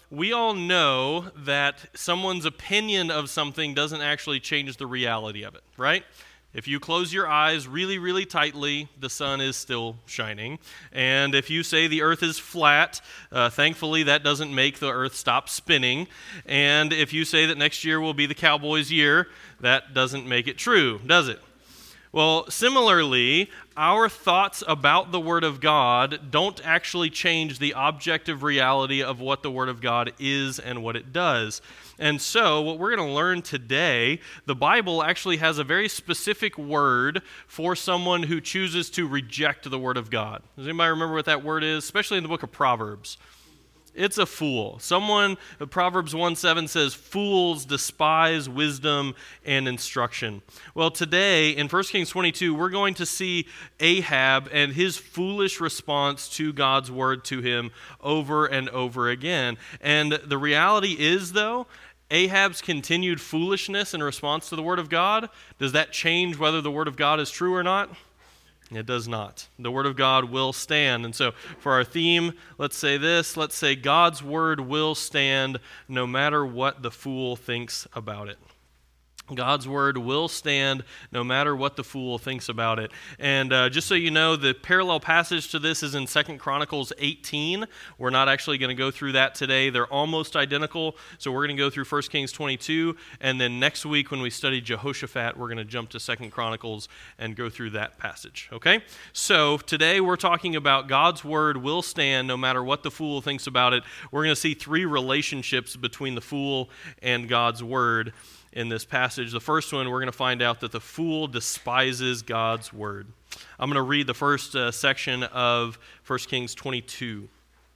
we all know that someone's opinion of something doesn't actually change the reality of it, right? If you close your eyes really, really tightly, the sun is still shining. And if you say the earth is flat, thankfully that doesn't make the earth stop spinning. And if you say that next year will be the Cowboys' year, that doesn't make it true, does it? Well, similarly, our thoughts about the Word of God don't actually change the objective reality of what the Word of God is and what it does. And so, what we're going to learn today, the Bible actually has a very specific word for someone who chooses to reject the Word of God. Does anybody remember what that word is? Especially in the book of Proverbs. It's a fool. Proverbs 1:7 says, fools despise wisdom and instruction. Well, today in 1 Kings 22, we're going to see Ahab and his foolish response to God's word to him over and over again. And the reality is, though, Ahab's continued foolishness in response to the word of God, does that change whether the word of God is true or not? It does not. The Word of God will stand. And so for our theme, let's say this. Let's say God's Word will stand no matter what the fool thinks about it. God's Word will stand no matter what the fool thinks about it. And just so you know, the parallel passage to this is in 2 Chronicles 18. We're not actually going to go through that today. They're almost identical. So we're going to go through 1 Kings 22. And then next week when we study Jehoshaphat, we're going to jump to 2 Chronicles and go through that passage. Okay? So today we're talking about God's Word will stand no matter what the fool thinks about it. We're going to see three relationships between the fool and God's Word in this passage. The first one, we're going to find out that the fool despises God's word. I'm going to read the first section of 1 Kings 22.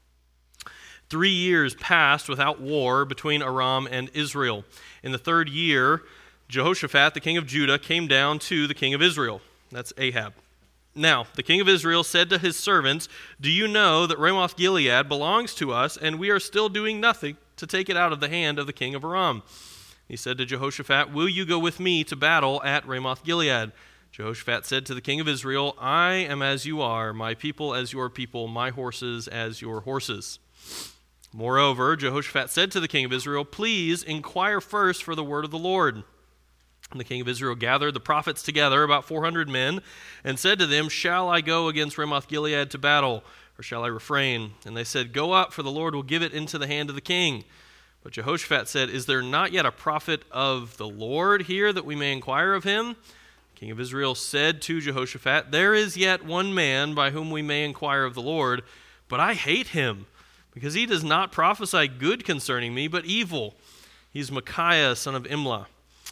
3 years passed without war between Aram and Israel. In the third year, Jehoshaphat, the king of Judah, came down to the king of Israel. That's Ahab. Now, the king of Israel said to his servants, "Do you know that Ramoth Gilead belongs to us, and we are still doing nothing to take it out of the hand of the king of Aram?" He said to Jehoshaphat, "Will you go with me to battle at Ramoth Gilead?" Jehoshaphat said to the king of Israel, "I am as you are, my people as your people, my horses as your horses." Moreover, Jehoshaphat said to the king of Israel, "Please inquire first for the word of the Lord." And the king of Israel gathered the prophets together, about 400 men, and said to them, "Shall I go against Ramoth Gilead to battle, or shall I refrain?" And they said, "Go up, for the Lord will give it into the hand of the king." But Jehoshaphat said, "Is there not yet a prophet of the Lord here that we may inquire of him?" The king of Israel said to Jehoshaphat, "There is yet one man by whom we may inquire of the Lord, but I hate him, because he does not prophesy good concerning me, but evil. He's Micaiah, son of Imlah."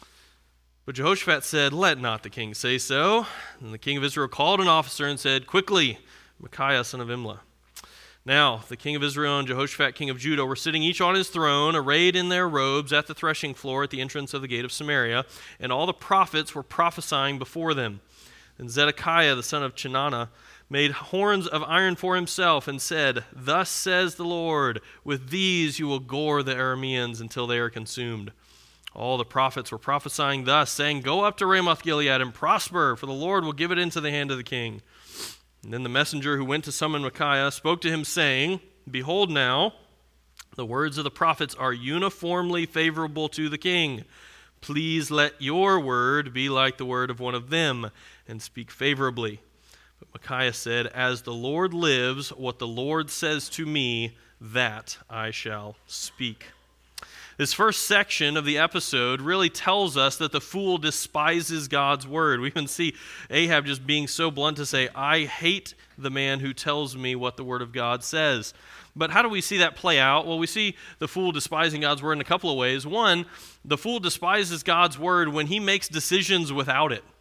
But Jehoshaphat said, "Let not the king say so." And the king of Israel called an officer and said, "Quickly, Micaiah, son of Imlah." Now, the king of Israel and Jehoshaphat, king of Judah, were sitting each on his throne, arrayed in their robes at the threshing floor at the entrance of the gate of Samaria, and all the prophets were prophesying before them. And Zedekiah, the son of Chenaanah, made horns of iron for himself and said, "Thus says the Lord, with these you will gore the Arameans until they are consumed." All the prophets were prophesying thus, saying, "Go up to Ramoth Gilead and prosper, for the Lord will give it into the hand of the king." And then the messenger who went to summon Micaiah spoke to him, saying, "Behold now, the words of the prophets are uniformly favorable to the king. Please let your word be like the word of one of them, and speak favorably." But Micaiah said, "As the Lord lives, what the Lord says to me, that I shall speak." This first section of the episode really tells us that the fool despises God's word. We can see Ahab just being so blunt to say, "I hate the man who tells me what the word of God says." But how do we see that play out? Well, we see the fool despising God's word in a couple of ways. One, the fool despises God's word when he makes decisions without it.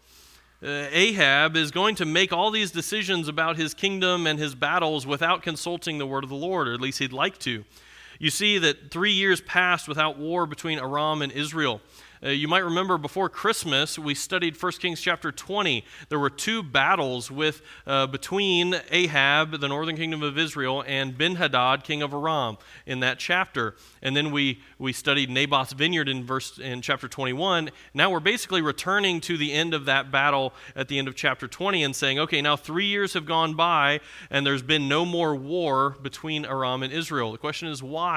Ahab is going to make all these decisions about his kingdom and his battles without consulting the word of the Lord, or at least he'd like to. You see that 3 years passed without war between Aram and Israel. You might remember before Christmas, we studied 1 Kings chapter 20. There were two battles between Ahab, the northern kingdom of Israel, and Ben-Hadad, king of Aram, in that chapter. And then we studied Naboth's vineyard in chapter 21. Now we're basically returning to the end of that battle at the end of chapter 20 and saying, okay, now 3 years have gone by and there's been no more war between Aram and Israel. The question is why?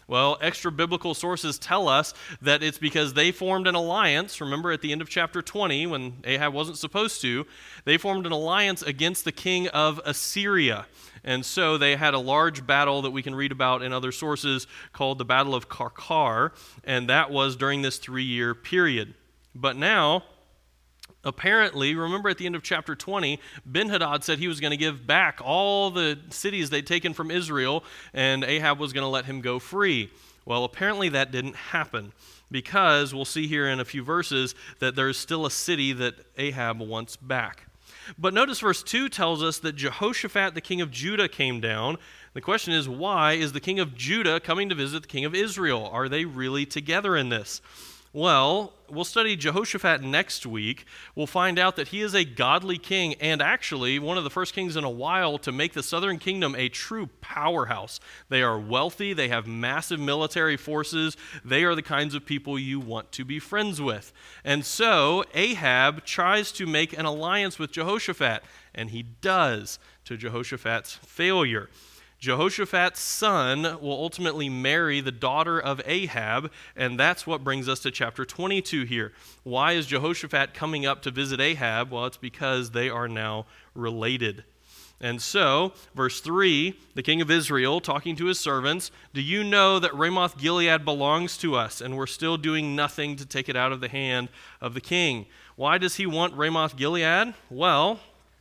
Well, extra biblical sources tell us that it's because they formed an alliance. Remember at the end of chapter 20, when Ahab wasn't supposed to, they formed an alliance against the king of Assyria. And so they had a large battle that we can read about in other sources called the Battle of Karkar, and that was during this 3-year period. But now, apparently, remember at the end of chapter 20, Ben-Hadad said he was going to give back all the cities they'd taken from Israel, and Ahab was going to let him go free. Well, apparently that didn't happen, because we'll see here in a few verses that there's still a city that Ahab wants back. But notice verse 2 tells us that Jehoshaphat, the king of Judah, came down. The question is, why is the king of Judah coming to visit the king of Israel? Are they really together in this? Well, we'll study Jehoshaphat next week. We'll find out that he is a godly king and actually one of the first kings in a while to make the southern kingdom a true powerhouse. They are wealthy. They have massive military forces. They are the kinds of people you want to be friends with. And so Ahab tries to make an alliance with Jehoshaphat, and he does, to Jehoshaphat's failure. Jehoshaphat's son will ultimately marry the daughter of Ahab, and that's what brings us to chapter 22 here. Why is Jehoshaphat coming up to visit Ahab? Well, it's because they are now related. And so, verse 3, the king of Israel talking to his servants, "Do you know that Ramoth Gilead belongs to us, and we're still doing nothing to take it out of the hand of the king?" Why does he want Ramoth Gilead? Well,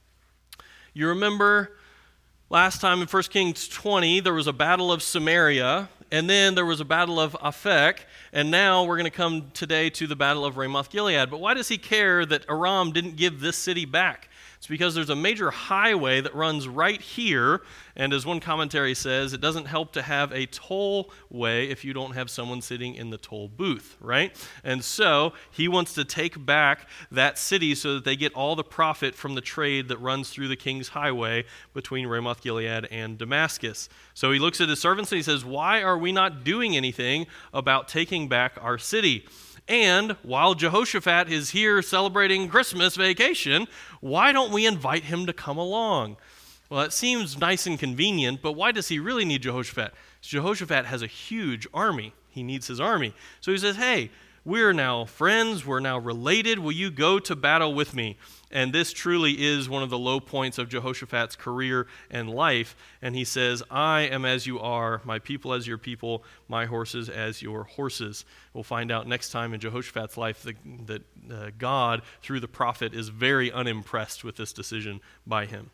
you remember last time in 1 Kings 20, there was a battle of Samaria, and then there was a battle of Aphek, and now we're going to come today to the battle of Ramoth Gilead. But why does he care that Aram didn't give this city back? It's because there's a major highway that runs right here, and as one commentary says, it doesn't help to have a tollway if you don't have someone sitting in the toll booth, right? And so he wants to take back that city so that they get all the profit from the trade that runs through the king's highway between Ramoth Gilead and Damascus. So he looks at his servants and he says, "Why are we not doing anything about taking back our city? And while Jehoshaphat is here celebrating Christmas vacation, why don't we invite him to come along?" Well, it seems nice and convenient, but why does he really need Jehoshaphat? Jehoshaphat has a huge army. He needs his army. So he says, "Hey, we're now friends. We're now related. Will you go to battle with me?" And this truly is one of the low points of Jehoshaphat's career and life. And he says, "I am as you are, my people as your people, my horses as your horses." We'll find out next time in Jehoshaphat's life that God, through the prophet, is very unimpressed with this decision by him.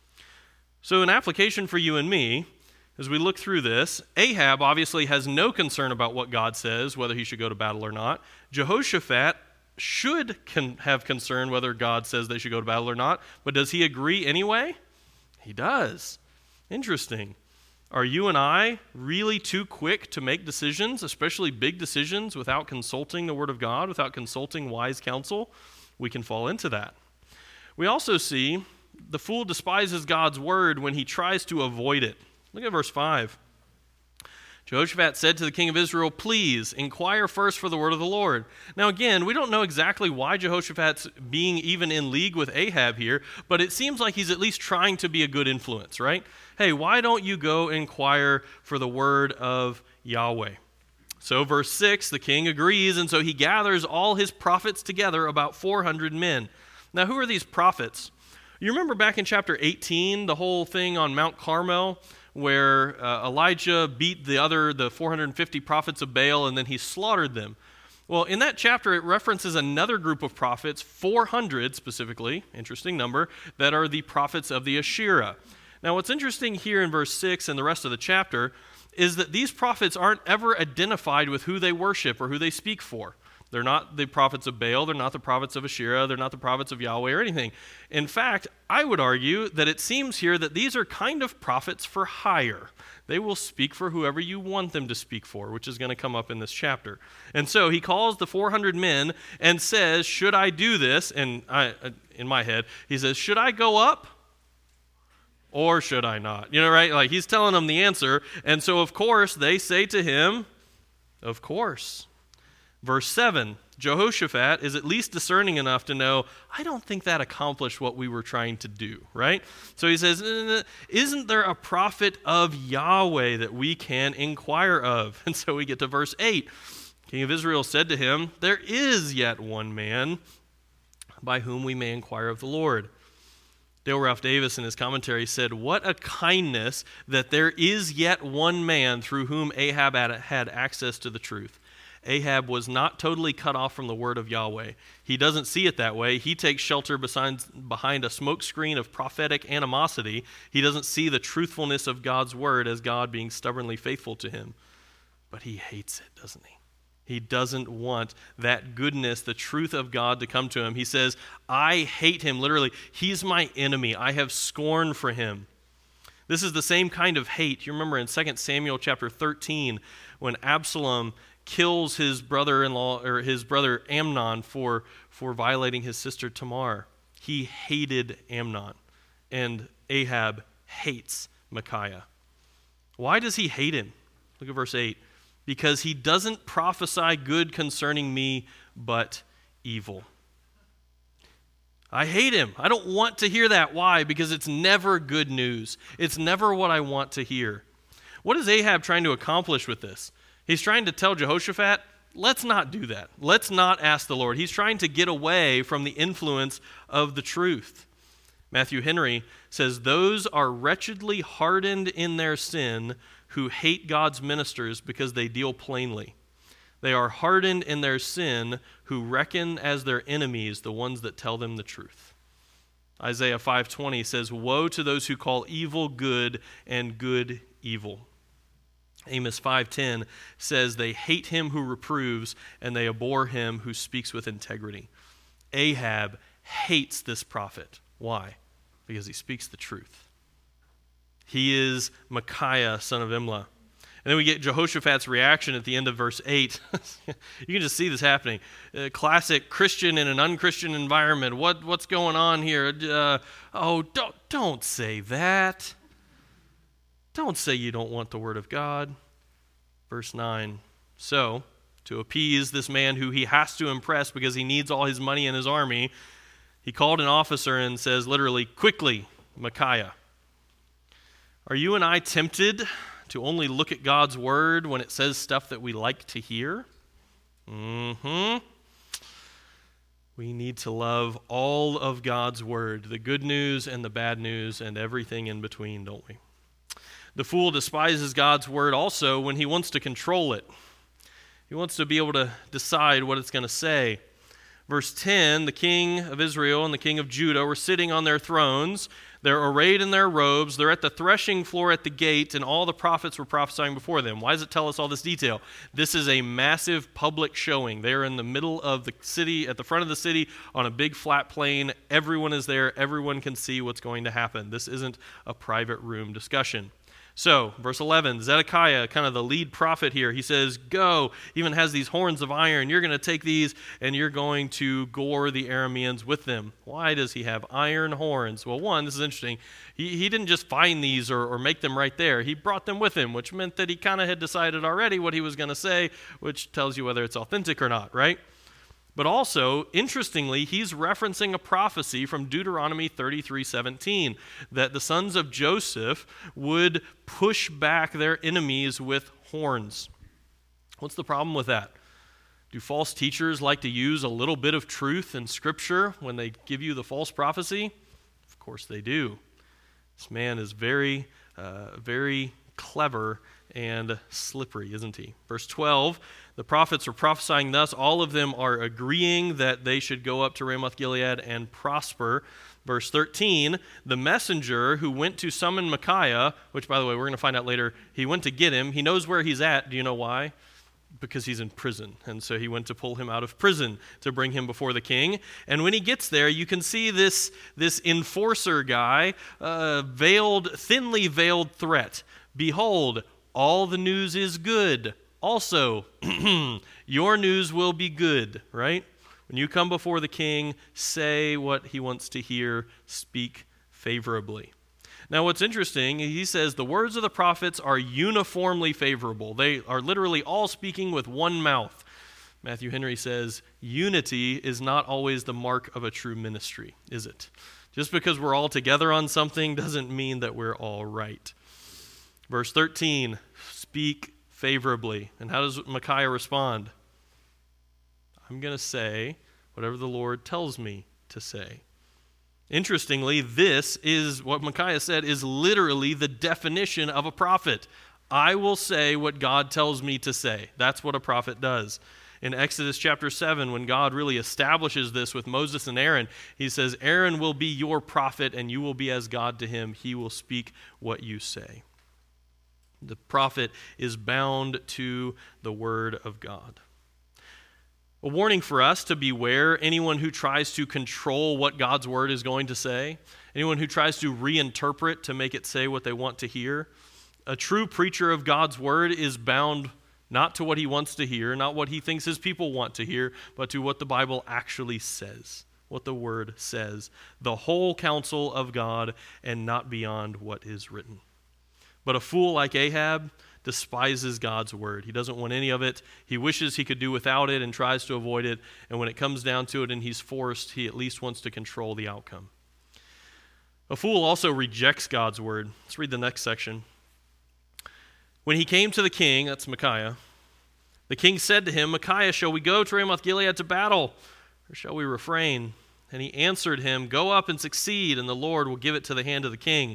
So an application for you and me, as we look through this, Ahab obviously has no concern about what God says, whether he should go to battle or not. Jehoshaphat should have concern whether God says they should go to battle or not, but does he agree anyway? He does. Interesting. Are you and I really too quick to make decisions, especially big decisions, without consulting the Word of God, without consulting wise counsel? We can fall into that. We also see the fool despises God's word when he tries to avoid it. Look at verse 5. Jehoshaphat said to the king of Israel, "Please inquire first for the word of the Lord." Now again, we don't know exactly why Jehoshaphat's being even in league with Ahab here, but it seems like he's at least trying to be a good influence, right? Hey, why don't you go inquire for the word of Yahweh? So verse 6, the king agrees, and so he gathers all his prophets together, about 400 men. Now who are these prophets? You remember back in chapter 18, the whole thing on Mount Carmel, where Elijah beat the 450 prophets of Baal, and then he slaughtered them. Well, in that chapter, it references another group of prophets, 400 specifically, interesting number, that are the prophets of the Asherah. Now, what's interesting here in verse 6 and the rest of the chapter is that these prophets aren't ever identified with who they worship or who they speak for. They're not the prophets of Baal, they're not the prophets of Asherah, they're not the prophets of Yahweh or anything. In fact, I would argue that it seems here that these are kind of prophets for hire. They will speak for whoever you want them to speak for, which is going to come up in this chapter. And so he calls the 400 men and says, "Should I do this?" And in my head, he says, "Should I go up or should I not?" You know, right? Like he's telling them the answer. And so, of course, they say to him, "Of course." Verse 7, Jehoshaphat is at least discerning enough to know, I don't think that accomplished what we were trying to do, right? So he says, isn't there a prophet of Yahweh that we can inquire of? And so we get to verse 8. King of Israel said to him, there is yet one man by whom we may inquire of the Lord. Dale Ralph Davis in his commentary said, what a kindness that there is yet one man through whom Ahab had access to the truth. Ahab was not totally cut off from the word of Yahweh. He doesn't see it that way. He takes shelter behind a smokescreen of prophetic animosity. He doesn't see the truthfulness of God's word as God being stubbornly faithful to him. But he hates it, doesn't he? He doesn't want that goodness, the truth of God to come to him. He says, I hate him. Literally, he's my enemy. I have scorn for him. This is the same kind of hate. You remember in 2 Samuel chapter 13 when Absalom kills his brother-in-law or his brother Amnon for violating his sister Tamar. He hated Amnon, and Ahab hates Micaiah. Why does he hate him? Look at verse 8. Because he doesn't prophesy good concerning me, but evil. I hate him. I don't want to hear that. Why? Because it's never good news. It's never what I want to hear. What is Ahab trying to accomplish with this? He's trying to tell Jehoshaphat, let's not do that. Let's not ask the Lord. He's trying to get away from the influence of the truth. Matthew Henry says, those are wretchedly hardened in their sin who hate God's ministers because they deal plainly. They are hardened in their sin who reckon as their enemies the ones that tell them the truth. Isaiah 5:20 says, woe to those who call evil good and good evil. Amos 5:10 says they hate him who reproves and they abhor him who speaks with integrity. Ahab hates this prophet. Why? Because he speaks the truth. He is Micaiah, son of Imlah. And then we get Jehoshaphat's reaction at the end of verse 8. You can just see this happening. Classic Christian in an unchristian environment. What's going on here? Don't say that. Don't say you don't want the word of God. Verse 9. So, to appease this man who he has to impress because he needs all his money and his army, he called an officer and says literally, quickly, Micaiah, are you and I tempted to only look at God's word when it says stuff that we like to hear? We need to love all of God's word, the good news and the bad news and everything in between, don't we? The fool despises God's word also when he wants to control it. He wants to be able to decide what it's going to say. Verse 10, the king of Israel and the king of Judah were sitting on their thrones. They're arrayed in their robes. They're at the threshing floor at the gate, and all the prophets were prophesying before them. Why does it tell us all this detail? This is a massive public showing. They're in the middle of the city, at the front of the city, on a big flat plain. Everyone is there. Everyone can see what's going to happen. This isn't a private room discussion. So, verse 11, Zedekiah, kind of the lead prophet here, he says, go, even has these horns of iron. You're going to take these and you're going to gore the Arameans with them. Why does he have iron horns? Well, one, this is interesting. He didn't just find these or make them right there. He brought them with him, which meant that he kind of had decided already what he was going to say, which tells you whether it's authentic or not, right? But also, interestingly, he's referencing a prophecy from Deuteronomy 33:17 that the sons of Joseph would push back their enemies with horns. What's the problem with that? Do false teachers like to use a little bit of truth in Scripture when they give you the false prophecy? Of course they do. This man is very clever and slippery, isn't he? Verse 12, the prophets are prophesying thus. All of them are agreeing that they should go up to Ramoth Gilead and prosper. Verse 13, the messenger who went to summon Micaiah, which, by the way, we're going to find out later, he went to get him. He knows where he's at. Do you know why? Because he's in prison. And so he went to pull him out of prison to bring him before the king. And when he gets there, you can see this enforcer guy, thinly veiled threat. Behold, all the news is good. Also, your news will be good, right? When you come before the king, say what he wants to hear, speak favorably. Now, what's interesting, he says the words of the prophets are uniformly favorable. They are literally all speaking with one mouth. Matthew Henry says, unity is not always the mark of a true ministry, is it? Just because we're all together on something doesn't mean that we're all right. Verse 13, speak favorably. And how does Micaiah respond? I'm going to say whatever the Lord tells me to say. Interestingly, this is what Micaiah said is literally the definition of a prophet. I will say what God tells me to say. That's what a prophet does. In Exodus chapter 7, when God really establishes this with Moses and Aaron, he says, Aaron will be your prophet and you will be as God to him. He will speak what you say. The prophet is bound to the word of God. A warning for us to beware anyone who tries to control what God's word is going to say, anyone who tries to reinterpret to make it say what they want to hear. A true preacher of God's word is bound not to what he wants to hear, not what he thinks his people want to hear, but to what the Bible actually says, what the word says, the whole counsel of God and not beyond what is written. But a fool like Ahab despises God's word. He doesn't want any of it. He wishes he could do without it and tries to avoid it. And when it comes down to it and he's forced, he at least wants to control the outcome. A fool also rejects God's word. Let's read the next section. When he came to the king, that's Micaiah, the king said to him, Micaiah, shall we go to Ramoth-Gilead to battle, or shall we refrain? And he answered him, go up and succeed, and the Lord will give it to the hand of the king.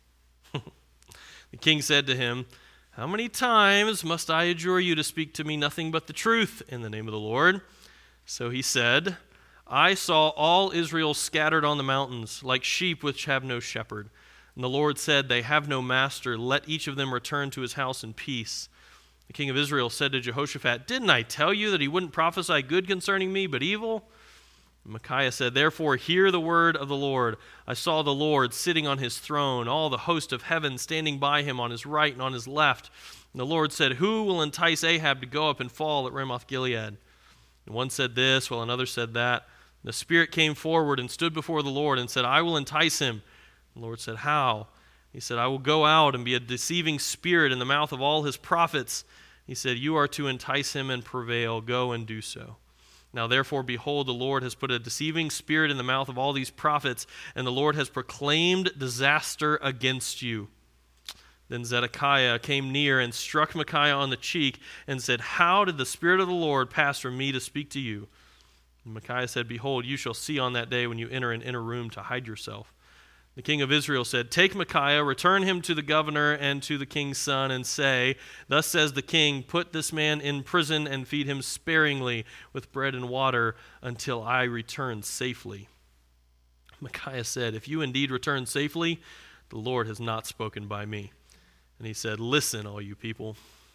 The king said to him, how many times must I adjure you to speak to me nothing but the truth in the name of the Lord? So he said, I saw all Israel scattered on the mountains, like sheep which have no shepherd. And the Lord said, they have no master. Let each of them return to his house in peace. The king of Israel said to Jehoshaphat, didn't I tell you that he wouldn't prophesy good concerning me, but evil? Micaiah said, therefore hear the word of the Lord. I saw the Lord sitting on his throne, all the host of heaven standing by him on his right and on his left. And the Lord said, who will entice Ahab to go up and fall at Ramoth-Gilead? And one said this, while another said that. And the Spirit came forward and stood before the Lord and said, I will entice him. The Lord said, how? He said, I will go out and be a deceiving spirit in the mouth of all his prophets. He said, you are to entice him and prevail. Go and do so. Now therefore, behold, the Lord has put a deceiving spirit in the mouth of all these prophets, and the Lord has proclaimed disaster against you. Then Zedekiah came near and struck Micaiah on the cheek and said, how did the Spirit of the Lord pass from me to speak to you? And Micaiah said, behold, you shall see on that day when you enter an inner room to hide yourself. The king of Israel said, take Micaiah, return him to the governor and to the king's son, and say, thus says the king, put this man in prison and feed him sparingly with bread and water until I return safely. Micaiah said, if you indeed return safely, the Lord has not spoken by me. And he said, listen, all you people.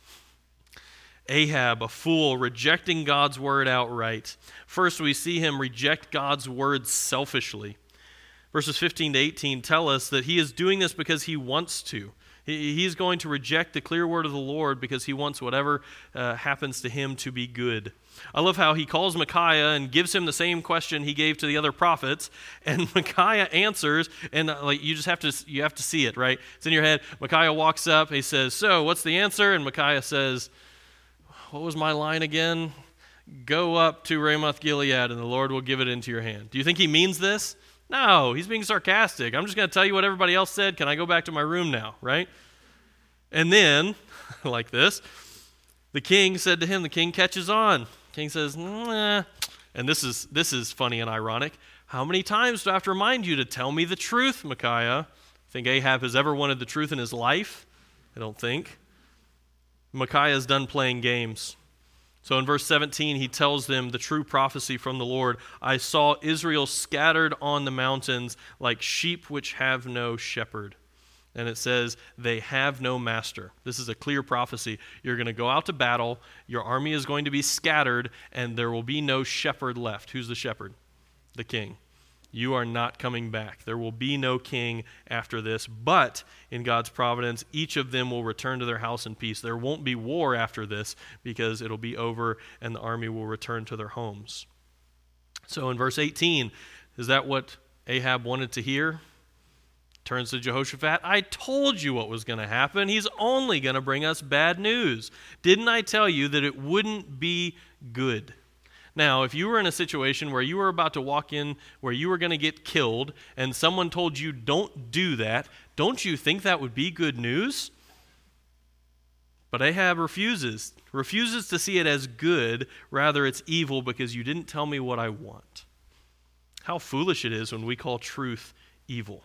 Ahab, a fool, rejecting God's word outright. First, we see him reject God's word selfishly. Verses 15 to 18 tell us that he is doing this because he wants to. He's going to reject the clear word of the Lord because he wants whatever happens to him to be good. I love how he calls Micaiah and gives him the same question he gave to the other prophets, and Micaiah answers, and you have to see it, right? It's in your head. Micaiah walks up, he says, so what's the answer? And Micaiah says, what was my line again? Go up to Ramoth-Gilead and the Lord will give it into your hand. Do you think he means this? No, he's being sarcastic. I'm just going to tell you what everybody else said. Can I go back to my room now, right? And then, like this, the king said to him, the king catches on. The king says, nah. And this is funny and ironic. How many times do I have to remind you to tell me the truth, Micaiah? Think Ahab has ever wanted the truth in his life? I don't think. Micaiah's done playing games. So in verse 17, he tells them the true prophecy from the Lord. I saw Israel scattered on the mountains like sheep which have no shepherd. And it says, they have no master. This is a clear prophecy. You're going to go out to battle, your army is going to be scattered, and there will be no shepherd left. Who's the shepherd? The king. You are not coming back. There will be no king after this, but in God's providence, each of them will return to their house in peace. There won't be war after this because it'll be over and the army will return to their homes. So in verse 18, is that what Ahab wanted to hear? Turns to Jehoshaphat, I told you what was going to happen. He's only going to bring us bad news. Didn't I tell you that it wouldn't be good? Now, if you were in a situation where you were about to walk in, where you were going to get killed, and someone told you, don't do that, don't you think that would be good news? But Ahab refuses to see it as good. Rather, it's evil because you didn't tell me what I want. How foolish it is when we call truth evil.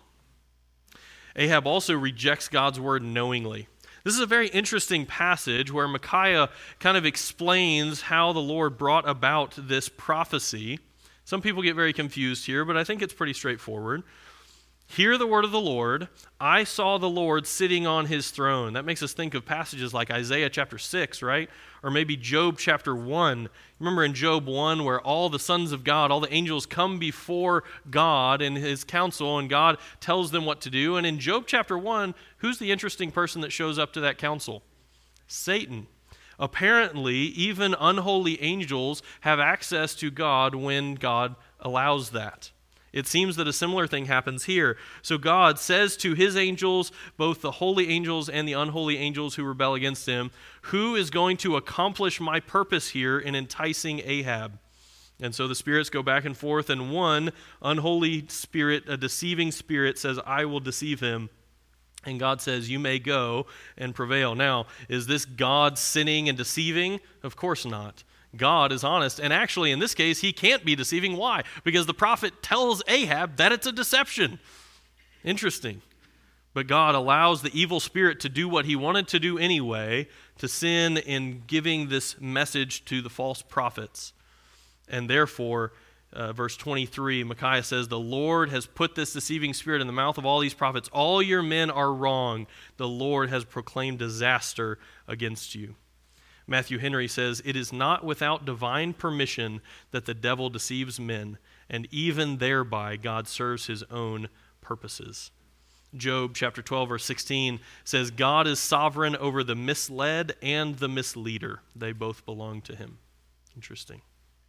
Ahab also rejects God's word knowingly. This is a very interesting passage where Micaiah kind of explains how the Lord brought about this prophecy. Some people get very confused here, but I think it's pretty straightforward. Hear the word of the Lord. I saw the Lord sitting on his throne. That makes us think of passages like Isaiah chapter 6, right? Or maybe Job chapter 1. Remember in Job 1 where all the sons of God, all the angels come before God and his council, and God tells them what to do. And in Job chapter 1, who's the interesting person that shows up to that council? Satan. Apparently, even unholy angels have access to God when God allows that. It seems that a similar thing happens here. So God says to his angels, both the holy angels and the unholy angels who rebel against him, who is going to accomplish my purpose here in enticing Ahab? And so the spirits go back and forth, and one unholy spirit, a deceiving spirit, says, I will deceive him. And God says, you may go and prevail. Now, is this God sinning and deceiving? Of course not. God is honest, and actually in this case he can't be deceiving. Why? Because the prophet tells Ahab that it's a deception. Interesting. But God allows the evil spirit to do what he wanted to do anyway, to sin in giving this message to the false prophets. And therefore, verse 23, Micaiah says, the Lord has put this deceiving spirit in the mouth of all these prophets. All your men are wrong. The Lord has proclaimed disaster against you. Matthew Henry says, it is not without divine permission that the devil deceives men, and even thereby God serves his own purposes. Job chapter 12, verse 16 says, God is sovereign over the misled and the misleader. They both belong to him. Interesting.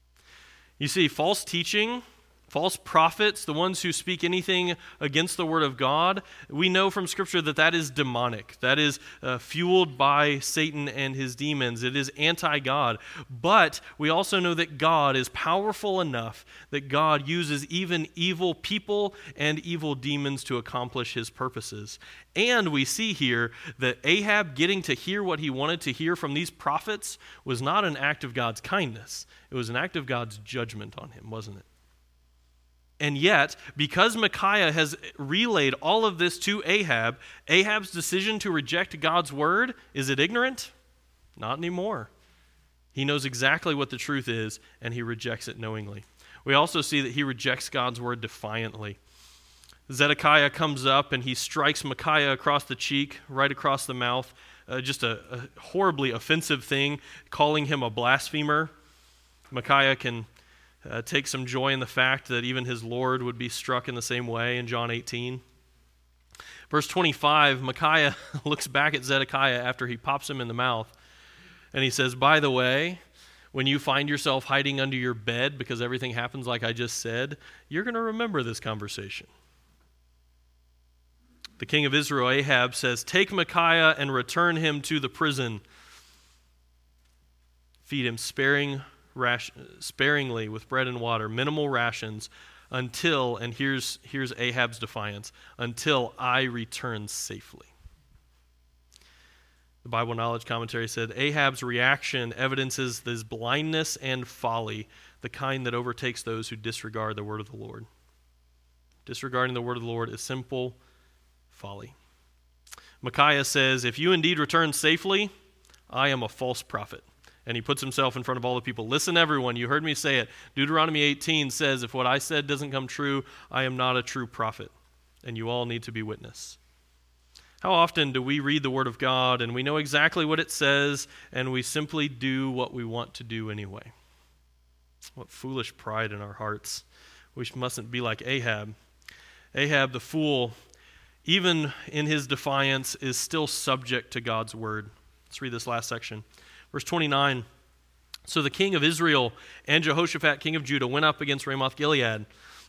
You see, false teaching, false prophets, the ones who speak anything against the word of God, we know from Scripture that that is demonic. That is fueled by Satan and his demons. It is anti-God. But we also know that God is powerful enough that God uses even evil people and evil demons to accomplish his purposes. And we see here that Ahab getting to hear what he wanted to hear from these prophets was not an act of God's kindness. It was an act of God's judgment on him, wasn't it? And yet, because Micaiah has relayed all of this to Ahab, Ahab's decision to reject God's word, is it ignorant? Not anymore. He knows exactly what the truth is, and he rejects it knowingly. We also see that he rejects God's word defiantly. Zedekiah comes up and he strikes Micaiah across the cheek, right across the mouth, just a horribly offensive thing, calling him a blasphemer. Micaiah can take some joy in the fact that even his Lord would be struck in the same way in John 18. Verse 25, Micaiah looks back at Zedekiah after he pops him in the mouth, and he says, by the way, when you find yourself hiding under your bed because everything happens like I just said, you're going to remember this conversation. The king of Israel, Ahab, says, take Micaiah and return him to the prison. Feed him sparingly with bread and water, minimal rations, until, and here's Ahab's defiance, until I return safely. The Bible Knowledge Commentary said, Ahab's reaction evidences this blindness and folly, the kind that overtakes those who disregard the word of the Lord. Disregarding the word of the Lord is simple folly. Micaiah says, if you indeed return safely, I am a false prophet. And he puts himself in front of all the people. Listen, everyone, you heard me say it. Deuteronomy 18 says, if what I said doesn't come true, I am not a true prophet. And you all need to be witness. How often do we read the Word of God and we know exactly what it says and we simply do what we want to do anyway? What foolish pride in our hearts. We mustn't be like Ahab. Ahab, the fool, even in his defiance, is still subject to God's word. Let's read this last section. Verse 29, so the king of Israel and Jehoshaphat, king of Judah, went up against Ramoth Gilead.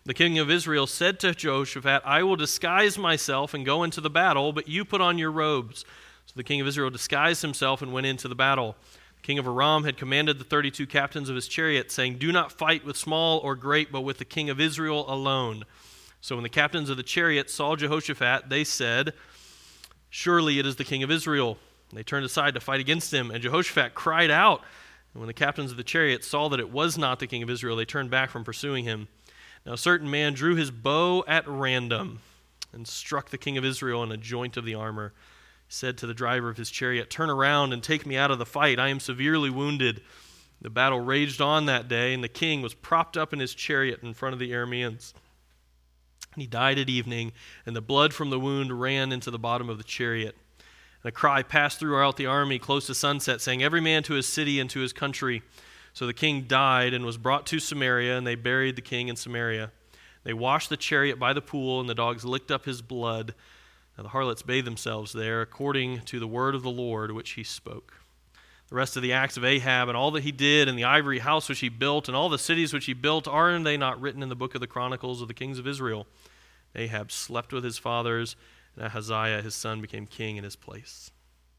The king of Israel said to Jehoshaphat, I will disguise myself and go into the battle, but you put on your robes. So the king of Israel disguised himself and went into the battle. The king of Aram had commanded the 32 captains of his chariot, saying, do not fight with small or great, but with the king of Israel alone. So when the captains of the chariot saw Jehoshaphat, they said, surely it is the king of Israel. And they turned aside to fight against him, and Jehoshaphat cried out. And when the captains of the chariot saw that it was not the king of Israel, they turned back from pursuing him. Now a certain man drew his bow at random and struck the king of Israel in a joint of the armor. He said to the driver of his chariot, turn around and take me out of the fight. I am severely wounded. The battle raged on that day, and the king was propped up in his chariot in front of the Arameans. And he died at evening, and the blood from the wound ran into the bottom of the chariot. And a cry passed throughout the army close to sunset, saying, every man to his city and to his country. So the king died and was brought to Samaria, and they buried the king in Samaria. They washed the chariot by the pool, and the dogs licked up his blood. Now the harlots bathed themselves there, according to the word of the Lord which he spoke. The rest of the acts of Ahab and all that he did, and the ivory house which he built, and all the cities which he built, are they not written in the book of the Chronicles of the kings of Israel? Ahab slept with his fathers, and Ahaziah his son became king in his place.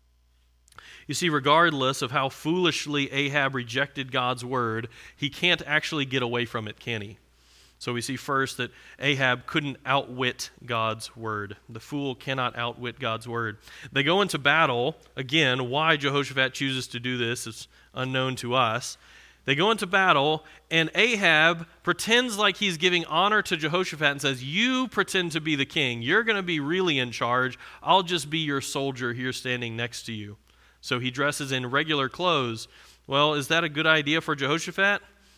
You see, regardless of how foolishly Ahab rejected God's word, he can't actually get away from it, can he? So we see first that Ahab couldn't outwit God's word. The fool cannot outwit God's word. They go into battle. Again, why Jehoshaphat chooses to do this is unknown to us. They go into battle, and Ahab pretends like he's giving honor to Jehoshaphat and says, you pretend to be the king. You're going to be really in charge. I'll just be your soldier here standing next to you. So he dresses in regular clothes. Well, is that a good idea for Jehoshaphat?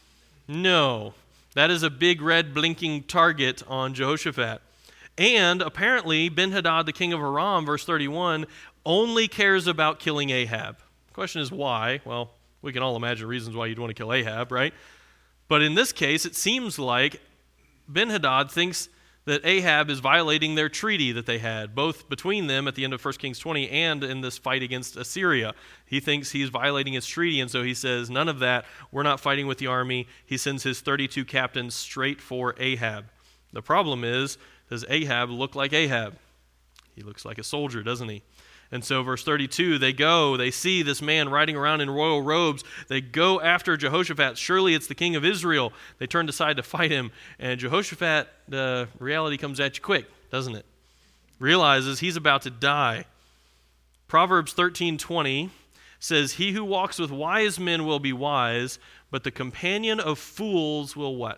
No. That is a big red blinking target on Jehoshaphat. And apparently, Ben-Hadad, the king of Aram, verse 31, only cares about killing Ahab. The question is why? Well, we can all imagine reasons why you'd want to kill Ahab, right? But in this case, it seems like Ben-Hadad thinks that Ahab is violating their treaty that they had, both between them at the end of 1 Kings 20 and in this fight against Assyria. He thinks he's violating his treaty, and so he says, none of that, we're not fighting with the army. He sends his 32 captains straight for Ahab. The problem is, does Ahab look like Ahab? He looks like a soldier, doesn't he? And so verse 32, they see this man riding around in royal robes. They go after Jehoshaphat. Surely it's the king of Israel. They turned aside to fight him. And Jehoshaphat, the reality comes at you quick, doesn't it? Realizes he's about to die. Proverbs 13:20 says, he who walks with wise men will be wise, but the companion of fools will what?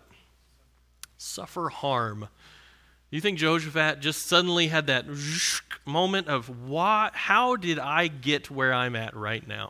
Suffer harm. You think Jehoshaphat just suddenly had that moment of, how did I get where I'm at right now?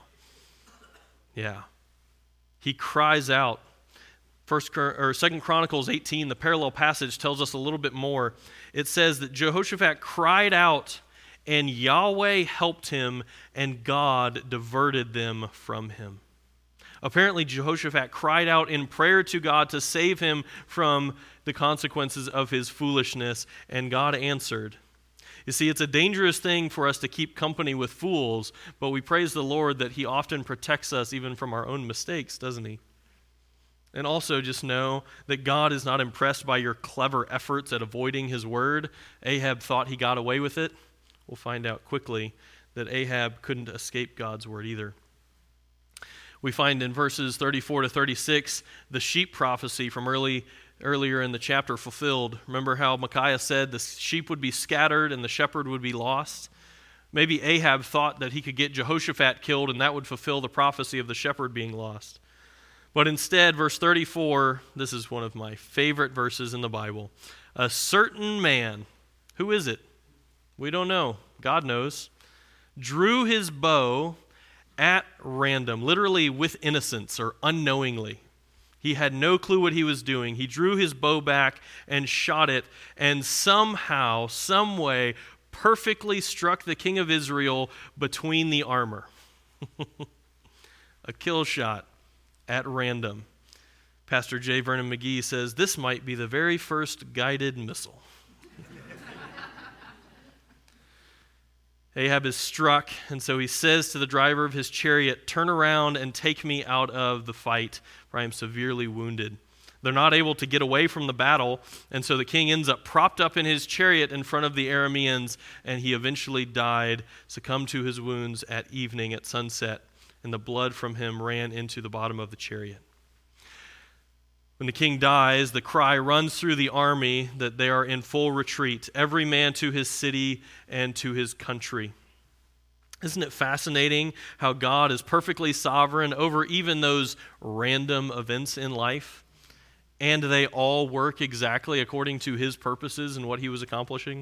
Yeah. He cries out. 2 Chronicles 18, the parallel passage, tells us a little bit more. It says that Jehoshaphat cried out, and Yahweh helped him, and God diverted them from him. Apparently, Jehoshaphat cried out in prayer to God to save him from the consequences of his foolishness, and God answered. You see, it's a dangerous thing for us to keep company with fools, but we praise the Lord that he often protects us even from our own mistakes, doesn't he? And also just know that God is not impressed by your clever efforts at avoiding his word. Ahab thought he got away with it. We'll find out quickly that Ahab couldn't escape God's word either. We find in verses 34 to 36 the sheep prophecy from earlier in the chapter fulfilled. Remember how Micaiah said the sheep would be scattered and the shepherd would be lost? Maybe Ahab thought that he could get Jehoshaphat killed and that would fulfill the prophecy of the shepherd being lost. But instead, verse 34, this is one of my favorite verses in the Bible. A certain man, who is it? We don't know. God knows. Drew his bow at random, literally with innocence or unknowingly. He had no clue what he was doing. He drew his bow back and shot it, and somehow, some way, perfectly struck the king of Israel between the armor. A kill shot at random. Pastor J. Vernon McGee says, this might be the very first guided missile. Ahab is struck, and so he says to the driver of his chariot, turn around and take me out of the fight, for I am severely wounded. They're not able to get away from the battle, and so the king ends up propped up in his chariot in front of the Arameans, and he eventually died, succumbed to his wounds at evening, at sunset, and the blood from him ran into the bottom of the chariot. When the king dies, the cry runs through the army that they are in full retreat, every man to his city and to his country. Isn't it fascinating how God is perfectly sovereign over even those random events in life? And they all work exactly according to his purposes and what he was accomplishing?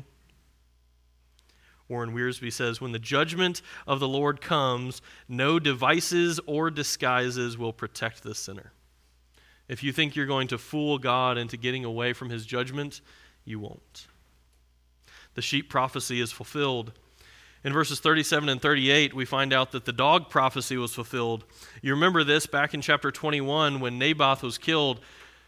Warren Wiersbe says, when the judgment of the Lord comes, no devices or disguises will protect the sinner. If you think you're going to fool God into getting away from his judgment, you won't. The sheep prophecy is fulfilled. In verses 37 and 38, we find out that the dog prophecy was fulfilled. You remember this back in chapter 21 when Naboth was killed.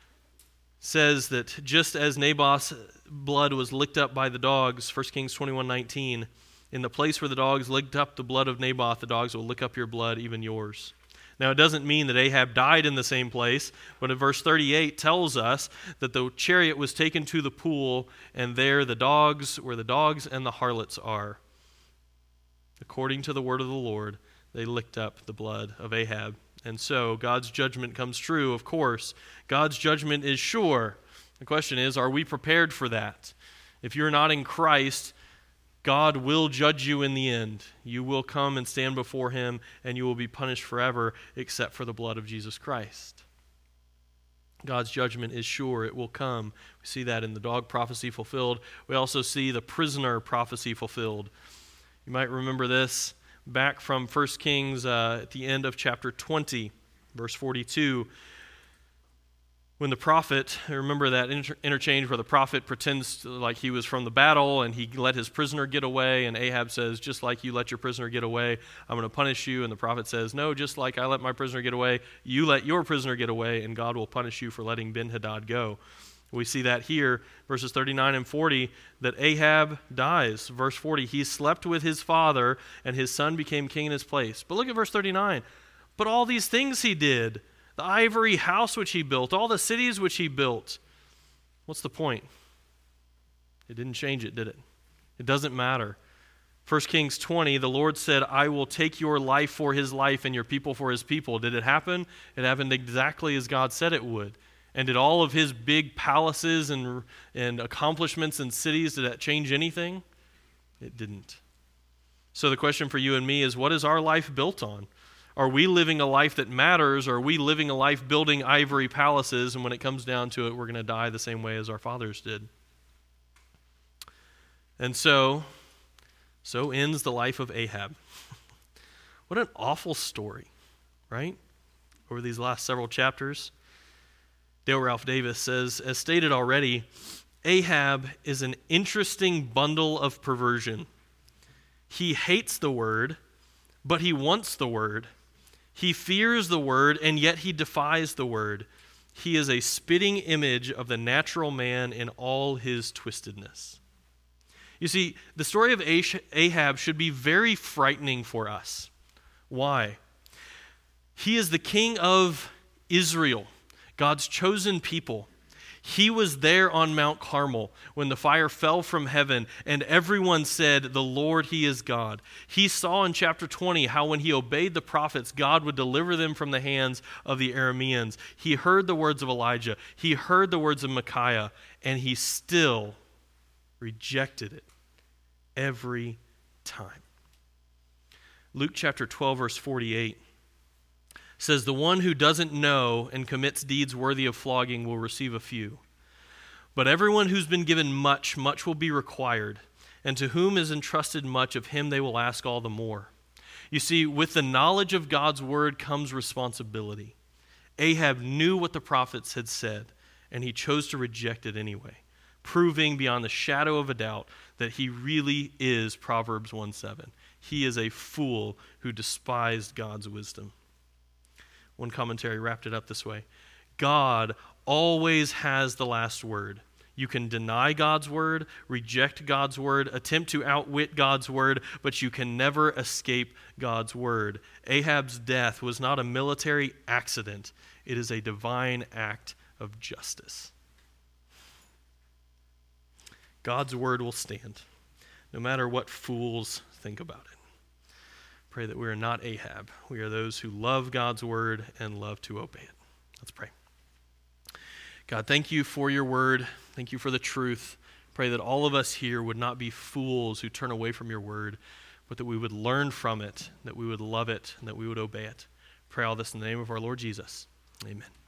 Says that just as Naboth's blood was licked up by the dogs, 1 Kings 21:19, in the place where the dogs licked up the blood of Naboth, the dogs will lick up your blood, even yours. Now, it doesn't mean that Ahab died in the same place, but in verse 38 tells us that the chariot was taken to the pool, and there the dogs, where the dogs and the harlots are. According to the word of the Lord, they licked up the blood of Ahab. And so God's judgment comes true, of course. God's judgment is sure. The question is, are we prepared for that? If you're not in Christ, God will judge you in the end. You will come and stand before him, and you will be punished forever except for the blood of Jesus Christ. God's judgment is sure. It will come. We see that in the dog prophecy fulfilled. We also see the prisoner prophecy fulfilled. You might remember this back from 1 Kings at the end of chapter 20, verse 42. When the prophet, remember that interchange where the prophet pretends like he was from the battle and he let his prisoner get away, and Ahab says, just like you let your prisoner get away, I'm going to punish you. And the prophet says, no, just like I let my prisoner get away, you let your prisoner get away, and God will punish you for letting Ben-Hadad go. We see that here, verses 39 and 40, that Ahab dies. Verse 40, he slept with his father, and his son became king in his place. But look at verse 39. But all these things he did, the ivory house which he built, all the cities which he built. What's the point? It didn't change it, did it? It doesn't matter. 1 Kings 20, the Lord said, I will take your life for his life and your people for his people. Did it happen? It happened exactly as God said it would. And did all of his big palaces and accomplishments and cities, did that change anything? It didn't. So the question for you and me is, what is our life built on? Are we living a life that matters, or are we living a life building ivory palaces, and when it comes down to it, we're going to die the same way as our fathers did? And so ends the life of Ahab. What an awful story, right? Over these last several chapters. Dale Ralph Davis says, as stated already, Ahab is an interesting bundle of perversion. He hates the word, but he wants the word. He fears the word, and yet he defies the word. He is a spitting image of the natural man in all his twistedness. You see, the story of Ahab should be very frightening for us. Why? He is the king of Israel, God's chosen people. He was there on Mount Carmel when the fire fell from heaven and everyone said, the Lord, he is God. He saw in chapter 20 how when he obeyed the prophets, God would deliver them from the hands of the Arameans. He heard the words of Elijah. He heard the words of Micaiah, and he still rejected it every time. Luke chapter 12, verse 48 says, the one who doesn't know and commits deeds worthy of flogging will receive a few. But everyone who's been given much, much will be required. And to whom is entrusted much, of him they will ask all the more. You see, with the knowledge of God's word comes responsibility. Ahab knew what the prophets had said, and he chose to reject it anyway, proving beyond the shadow of a doubt that he really is Proverbs 1:7. He is a fool who despised God's wisdom. One commentary wrapped it up this way: God always has the last word. You can deny God's word, reject God's word, attempt to outwit God's word, but you can never escape God's word. Ahab's death was not a military accident. It is a divine act of justice. God's word will stand, no matter what fools think about it. Pray that we are not Ahab. We are those who love God's word and love to obey it. Let's pray. God, thank you for your word. Thank you for the truth. Pray that all of us here would not be fools who turn away from your word, but that we would learn from it, that we would love it, and that we would obey it. Pray all this in the name of our Lord Jesus. Amen.